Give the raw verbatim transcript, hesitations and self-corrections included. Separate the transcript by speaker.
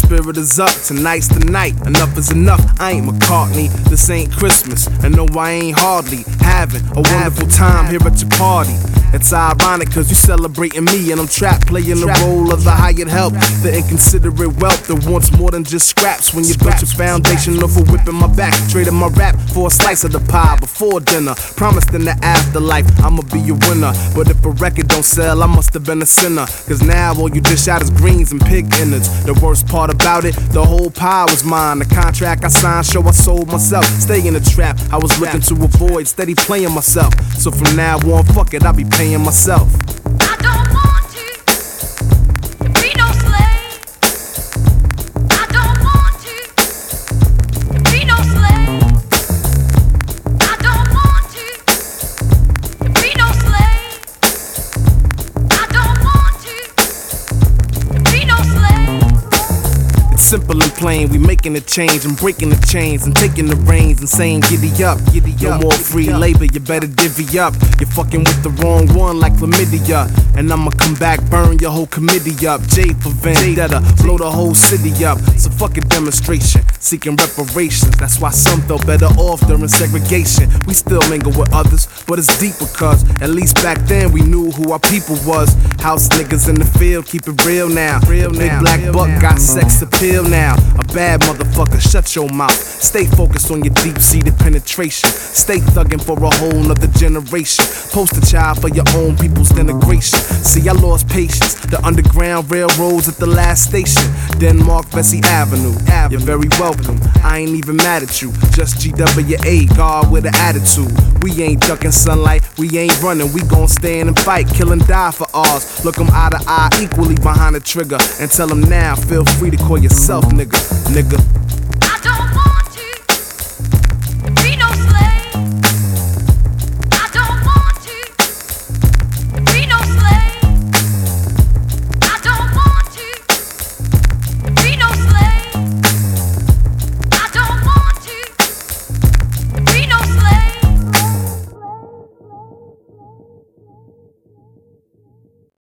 Speaker 1: spirit is up, tonight's the night. Enough is enough, I ain't McCartney. This ain't Christmas, and no, I ain't hardly having a wonderful time here at your party. It's ironic cause you celebrating me, and I'm trapped playing the role of the hired help, the inconsiderate wealth that wants more than just scraps. When you built your foundation off of whipping my back, trading my rap for a slice of the pie before dinner. Promised in the afterlife I'ma be a winner, but if a record don't sell, I must have been a sinner. Cause now all you dish out is greens and pig innards. The worst part about it, the whole pie was mine. The contract I signed show I sold myself. Stay in the trap, I was looking to avoid, steady playing myself. So from now on, fuck it, I be paying myself.
Speaker 2: I don't want you to be no slave. I don't want you to be no slave. I don't want you to be no slave. I don't want you to be no slave.
Speaker 1: It's simple and plain, we making a change and breaking the chains and taking the reins and saying giddy up, giddy up. No more free labor, you better divvy up. You're fucking with the wrong one like chlamydia, and I'ma come back, burn your whole committee up. J for vendetta, blow the whole city up. So fuck a demonstration, seeking reparations. That's why some felt better off during segregation. We still mingle with others, but it's deeper cause at least back then we knew who our people was. House niggas in the field, keep it real now. Real Big now, black buck now. Got sex appeal now. A bad motherfucker, shut your mouth. Stay focused on your deep-seated penetration. Stay thugging for a whole nother generation. Poster child for your own people's denigration. See, I lost patience. The Underground Railroad's at the last station. Denmark, Vesey Avenue. You're very welcome. I ain't even mad at you. Just G W A, God with an attitude. We ain't ducking sunlight, we ain't running. We gon' stand and fight, kill and die for ours. Look 'em eye to eye, equally behind the trigger, and tell 'em now, feel free to call yourself nigga, nigga.